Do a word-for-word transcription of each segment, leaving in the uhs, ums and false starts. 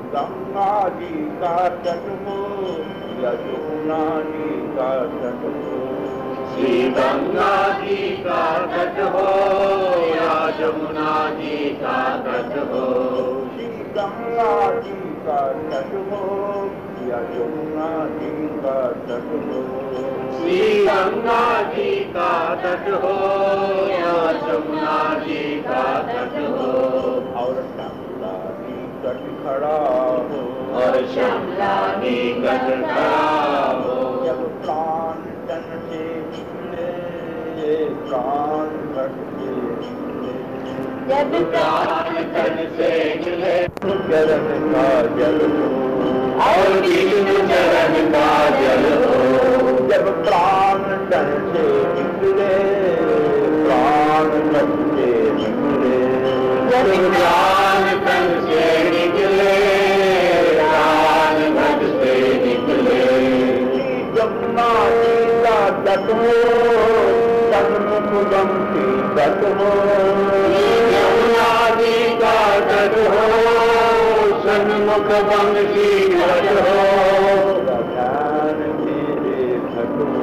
गंगा जी का तट हो या यमुना जी का तट हो, श्री गंगा जी का तट हो या यमुना जी का तट हो, श्री गंगा जी का तट हो या यमुना जी का तट हो, श्री गंगा जी का तट हो या यमुना जी का तट हो, और श्यामला निकट खड़ा हो, और श्यामला निकट खड़ा हो, जब प्राण तन से निकले, प्राण तन से निकले, जब प्राण तन से निकले, चरण का जल हो और विष्णु चरण का जल हो, जब प्राण तन से निकले, प्राण तन से निकले, जब प्राण तन से निकले, प्राण घट से निकले, यमुना जी का तट हो, सन्मुख बंशी तट हो, यमुना जी का तट हो, सन्मुख बंशी घट हो, ध्यान मेरे घट हो,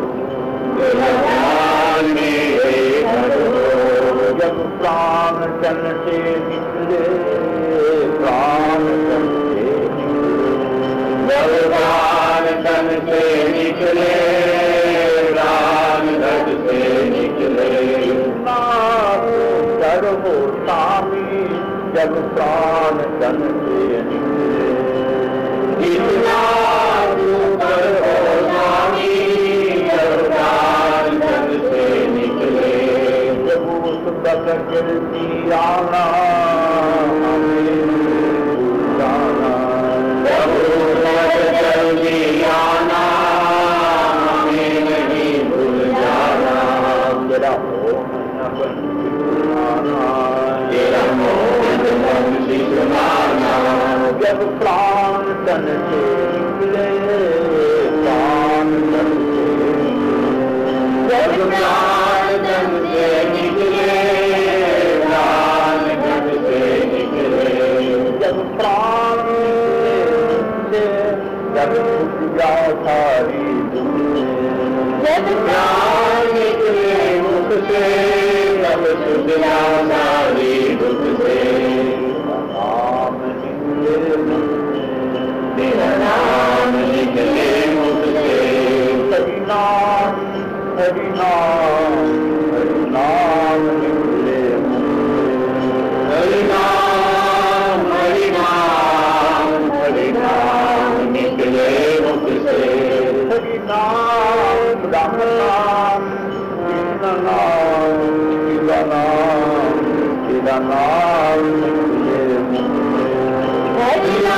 ध्यान मेरे घट हो, जब प्राण तन से निकले, प्राण तन से निकले, जब प्राण तन से निकले, प्राण घट से निकले, कर हो स्वामी, जब प्राण तन से निकले, इतना ऊपर हो स्वामी, जब प्राण तन से निकले, जब उस बल गिरती आना हमें जाना, जब उस जल्दी आना हमें नहीं भूल जाना, तेरा मोह न बंसी सुनाना, तेरा मोहन बंसी सुनाना, जब प्राण तन से निकले, प्राण तन से निकले, जब प्राण तन से निकले, प्राण घट से निकले, जब प्राण निकले, जब छूट जाओ सारी दुनिया, जब प्राण निकले मुख से, तब छूट जाओ सारी दुख से, नाम निकले मुख से, तेरा नाम निकले मुख से, हरि नाम हरि नाम हरि नाम निकले मुख से, हरि नाम हरि नाम हरि नाम निकले मुख से, हरि नाम राम नाम कृष्ण नाम शिव नाम शिव नाम निकले मुख से, हरि